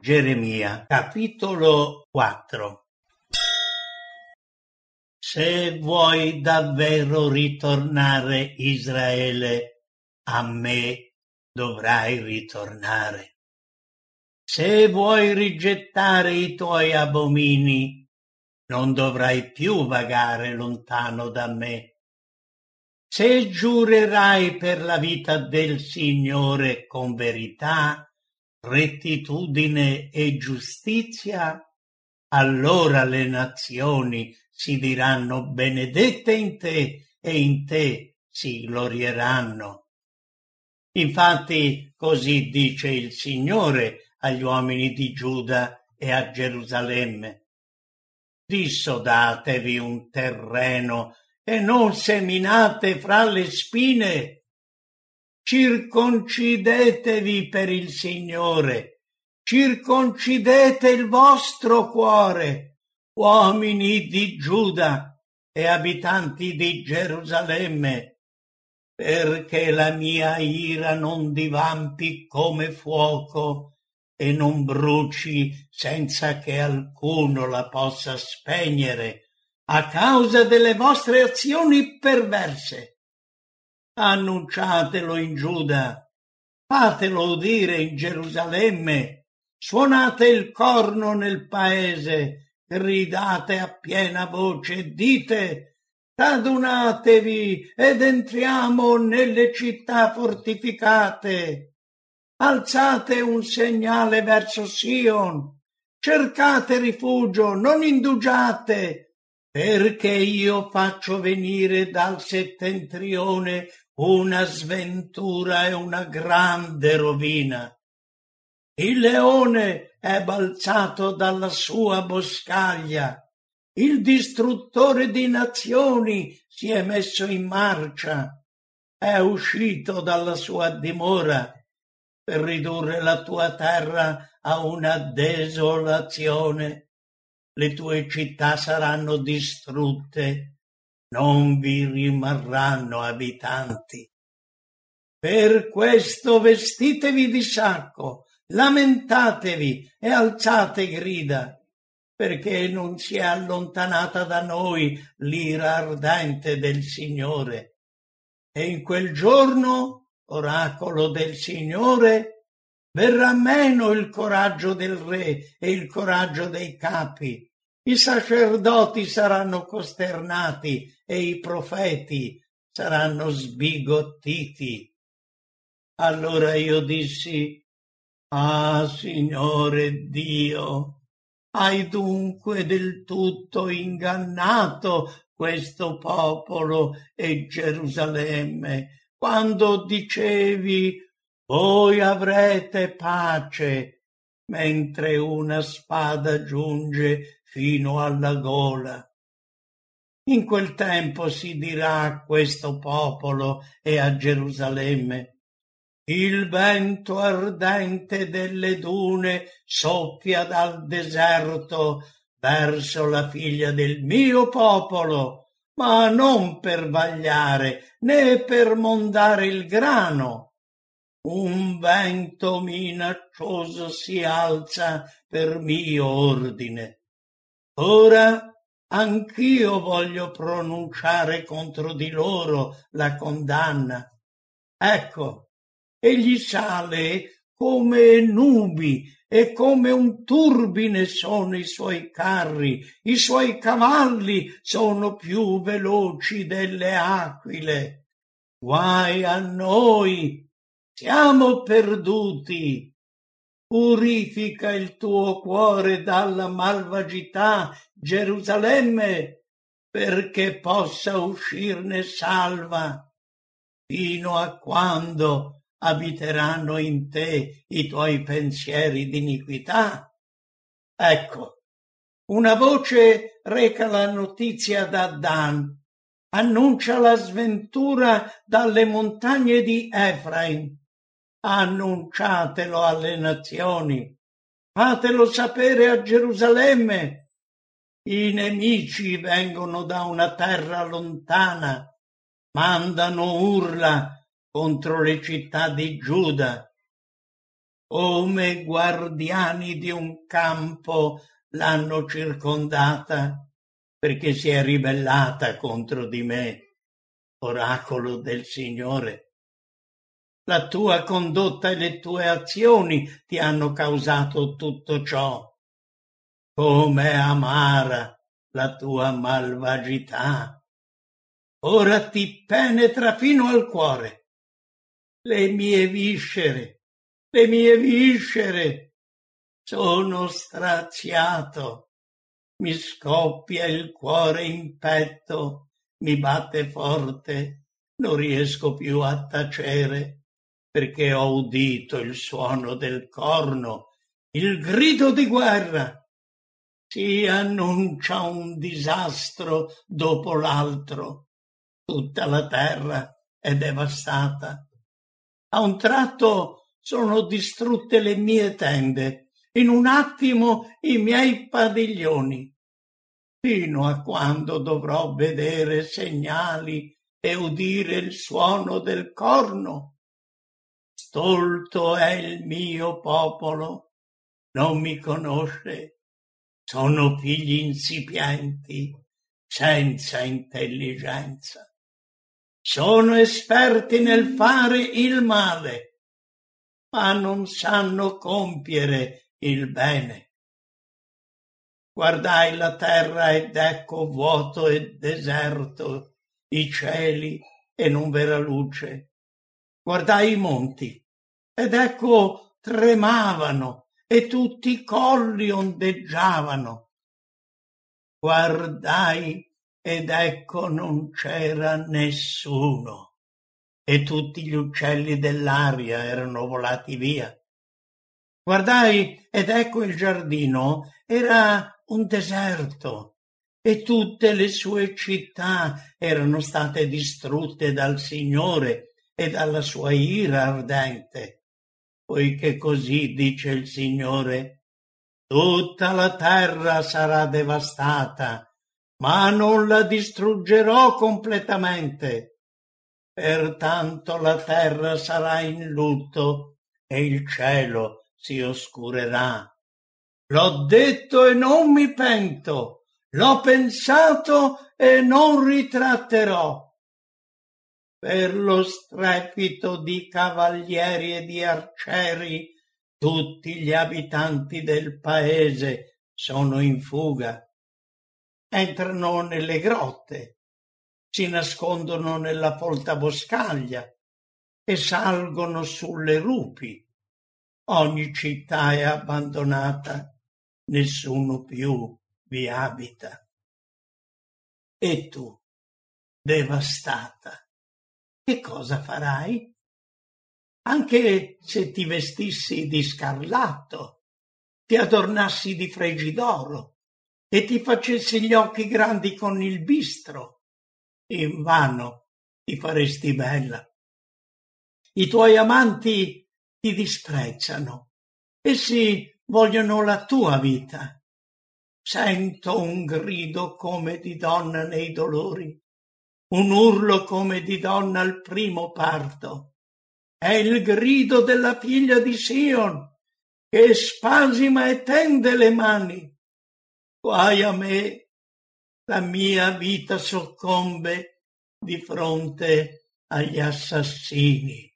Geremia, capitolo 4. Se vuoi davvero ritornare, Israele, a me dovrai ritornare. Se vuoi rigettare i tuoi abomini, non dovrai più vagare lontano da me. Se giurerai per la vita del Signore con verità, rettitudine e giustizia, allora le nazioni si diranno benedette in te e in te si glorieranno. Infatti così dice il Signore agli uomini di Giuda e a Gerusalemme: dissodatevi un terreno e non seminate fra le spine. Circoncidetevi per il Signore, circoncidete il vostro cuore, uomini di Giuda e abitanti di Gerusalemme, perché la mia ira non divampi come fuoco e non bruci senza che alcuno la possa spegnere a causa delle vostre azioni perverse. Annunciatelo in Giuda, fatelo udire in Gerusalemme, suonate il corno nel paese, gridate a piena voce, dite: radunatevi ed entriamo nelle città fortificate. Alzate un segnale verso Sion, cercate rifugio, non indugiate, perché io faccio venire dal settentrione una sventura e una grande rovina. Il leone è balzato dalla sua boscaglia, il distruttore di nazioni si è messo in marcia, è uscito dalla sua dimora per ridurre la tua terra a una desolazione. Le tue città saranno distrutte, non vi rimarranno abitanti. Per questo vestitevi di sacco, lamentatevi e alzate grida, perché non si è allontanata da noi l'ira ardente del Signore. E in quel giorno, oracolo del Signore, verrà meno il coraggio del re e il coraggio dei capi. I sacerdoti saranno costernati e i profeti saranno sbigottiti. Allora io dissi: ah, Signore Dio, hai dunque del tutto ingannato questo popolo e Gerusalemme, quando dicevi: voi avrete pace, mentre una spada giunge fino alla gola. In quel tempo si dirà a questo popolo e a Gerusalemme: il vento ardente delle dune soffia dal deserto verso la figlia del mio popolo, ma non per vagliare né per mondare il grano. Un vento minaccioso si alza per mio ordine. Ora anch'io voglio pronunciare contro di loro la condanna. Ecco, egli sale come nubi e come un turbine sono i suoi carri, i suoi cavalli sono più veloci delle aquile. Guai a noi! Siamo perduti. Purifica il tuo cuore dalla malvagità, Gerusalemme, perché possa uscirne salva. Fino a quando abiteranno in te i tuoi pensieri d'iniquità? Ecco, una voce reca la notizia da Dan, annuncia la sventura dalle montagne di Efraim. Annunciatelo alle nazioni, fatelo sapere a Gerusalemme. I nemici vengono da una terra lontana, mandano urla contro le città di Giuda. come guardiani di un campo l'hanno circondata, perché si è ribellata contro di me, oracolo del Signore. La tua condotta e le tue azioni ti hanno causato tutto ciò. Come amara la tua malvagità. Ora ti penetra fino al cuore. Le mie viscere sono straziato. Mi scoppia il cuore in petto, mi batte forte, non riesco più a tacere, perché ho udito il suono del corno, il grido di guerra. Si annuncia un disastro dopo l'altro. Tutta la terra è devastata. A un tratto sono distrutte le mie tende, in un attimo i miei padiglioni. Fino a quando dovrò vedere segnali e udire il suono del corno? Stolto è il mio popolo, non mi conosce. Sono figli insipienti, senza intelligenza. Sono esperti nel fare il male, ma non sanno compiere il bene. Guardai la terra ed ecco vuoto e deserto, i cieli e non v'era luce. Guardai i monti ed ecco tremavano e tutti i colli ondeggiavano. Guardai ed ecco non c'era nessuno e tutti gli uccelli dell'aria erano volati via. Guardai ed ecco il giardino era un deserto e tutte le sue città erano state distrutte dal Signore e dalla sua ira ardente, poiché così dice il Signore: tutta la terra sarà devastata, ma non la distruggerò completamente. Pertanto la terra sarà in lutto e il cielo si oscurerà. L'ho detto e non mi pento, l'ho pensato e non ritratterò. Per lo strepito di cavalieri e di arcieri, tutti gli abitanti del paese sono in fuga. Entrano nelle grotte, si nascondono nella folta boscaglia e salgono sulle rupi. Ogni città è abbandonata, nessuno più vi abita. E tu, devastata, che cosa farai? Anche se ti vestissi di scarlatto, ti adornassi di fregi d'oro e ti facessi gli occhi grandi con il bistro, invano ti faresti bella. I tuoi amanti ti disprezzano, essi vogliono la tua vita. Sento un grido come di donna nei dolori, un urlo come di donna al primo parto. È il grido della figlia di Sion, che spasima e tende le mani. Guai a me, la mia vita soccombe di fronte agli assassini.